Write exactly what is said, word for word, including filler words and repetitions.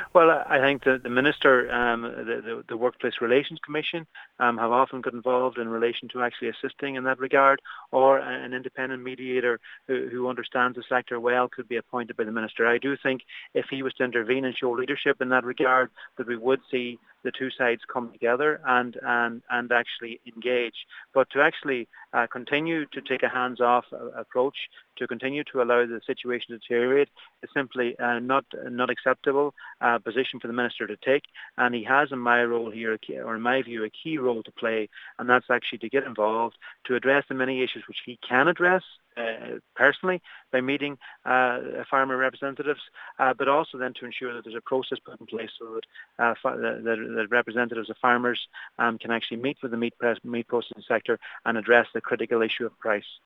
Well, I think that the Minister, um, the, the, the Workplace Relations Commission um, have often got involved in relation to actually assisting in that regard, or an independent mediator who, who understands the sector well could be appointed by the Minister. I do think if he was to intervene and show leadership in that regard, that we would see the two sides come together and, and, and actually engage. But to actually uh, continue to take a hands-off uh, approach, to continue to allow the situation to deteriorate, is simply uh, not not acceptable uh, position for the Minister to take. And he has, in my role here, or in my view, a key role to play, and that's actually to get involved, to address the many issues which he can address uh, personally by meeting uh, farmer representatives, uh, but also then to ensure that there's a process put in place so that uh, the, the, the representatives of farmers um, can actually meet with the meat, press, meat processing sector and address the critical issue of price.